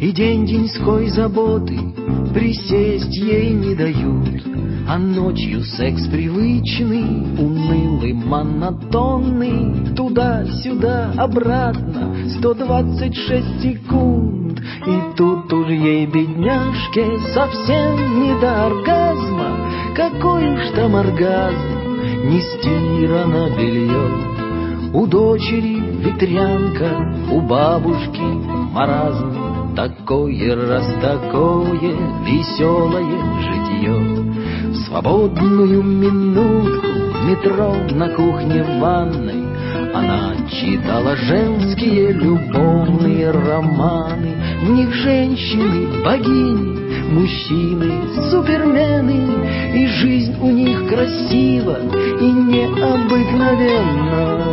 И день-деньской заботы присесть ей не дают. А ночью секс привычный, унылый, монотонный, туда-сюда, обратно, 126 секунд. И тут уж ей, бедняжке, совсем не до оргазма. Какой уж там оргазм, не стирано белье. У дочери ветрянка, у бабушки маразм. Такое раз такое веселое житье. В свободную минутку в метро, на кухне, в ванной она читала женские любовные романы. В них женщины, богини, мужчины, супермены. И жизнь у них красива и необыкновенна.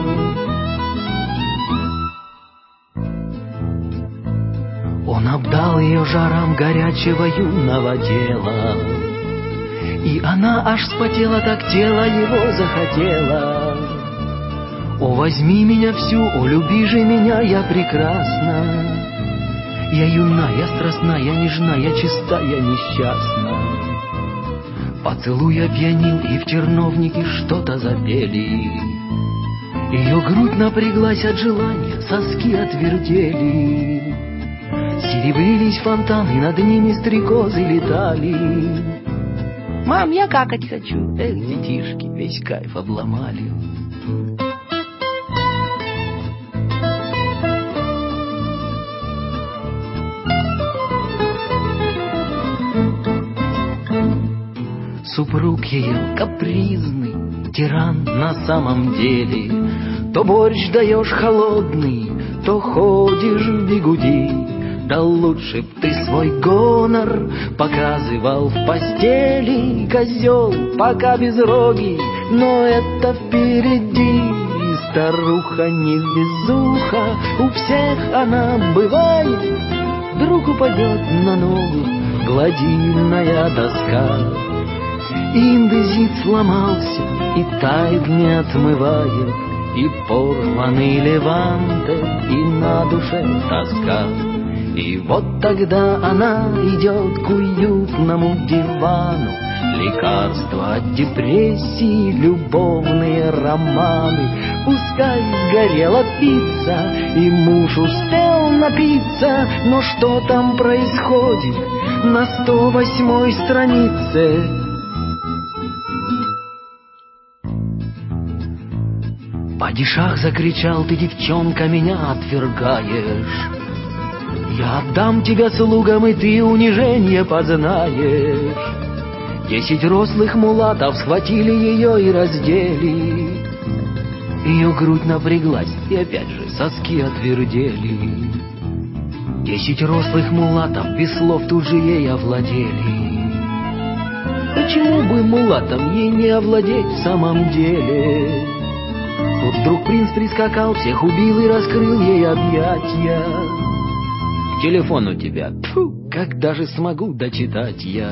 Он обдал ее жаром горячего юного тела, и она аж вспотела, так тело его захотело. О, возьми меня всю, о, люби же меня, я прекрасна. Я юна, я страстна, я нежна, я чиста, я несчастна. Поцелуй опьянил, и в терновнике что-то запели. Ее грудь напряглась от желания, соски отвердели. Серебрились фонтаны, над ними стрекозы летали. Мам, я какать хочу. Эх, детишки, весь кайф обломали. Супруг ее капризный, тиран на самом деле. То борщ даешь холодный, то ходишь в бигуди. Да лучше б ты свой гонор показывал в постели, козел, пока безрогий, но это впереди. Старуха невезуха, у всех она бывает, вдруг упадет на ногу гладильная доска. Индезит сломался и тает не отмывает, и порванный леванте, и на душе тоска. И вот тогда она идет к уютному дивану. Лекарства от депрессии, любовные романы. Пускай сгорела пицца, и муж успел напиться, но что там происходит на 108-й странице? Падишах закричал: ты, девчонка, меня отвергаешь. Я отдам тебя слугам, и ты унижение познаешь. 10 рослых мулатов схватили ее и раздели. Ее грудь напряглась, и опять же соски отвердели. 10 рослых мулатов без слов тут же ей овладели. Почему бы мулатам ей не овладеть в самом деле? Тут вдруг принц прискакал, всех убил и раскрыл ей объятья. Телефон у тебя, тьфу, когда же смогу дочитать я?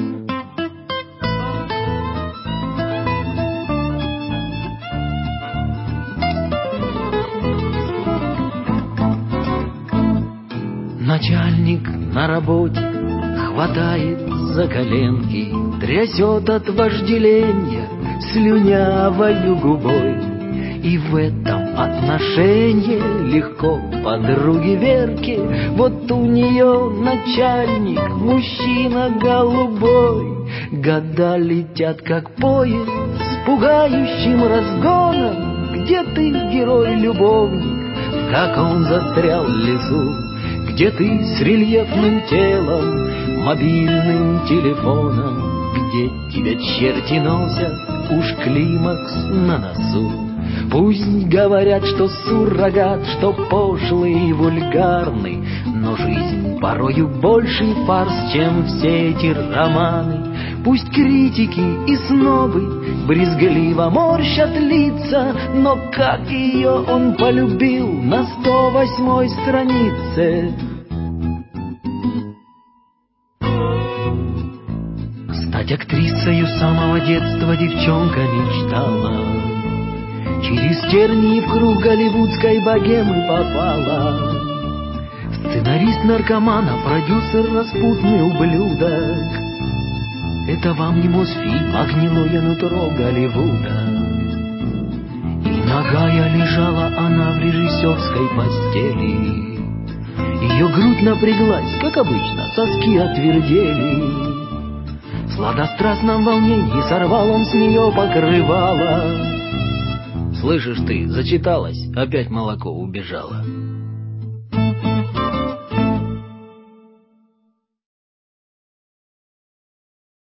Начальник на работе хватает за коленки, трясет от вожделения слюнявою губой. И в этом отношении легко подруге Верке. Вот у нее начальник, мужчина голубой. Года летят как поезд с пугающим разгоном. Где ты, герой-любовник, в каком застрял лесу? Где ты с рельефным телом, мобильным телефоном? Где тебя черти носят, уж климакс на носу? Пусть говорят, что суррогат, что пошлый и вульгарный, но жизнь порою больший фарс, чем все эти романы. Пусть критики и снобы брезгливо морщат лица, но как ее он полюбил на 108-й странице. Стать актрисою с самого детства девчонка мечтала. Через тернии в круг голливудской богемы попала. В Сценарист наркомана, продюсер распутный ублюдок. Это вам не Мосфильм, а гнилое нутро Голливуда. И нагая лежала она в режиссерской постели. Ее грудь напряглась, как обычно, соски отвердели. В сладострастном волнении сорвал он с нее покрывало. Слышишь ты, зачиталась, опять молоко убежало.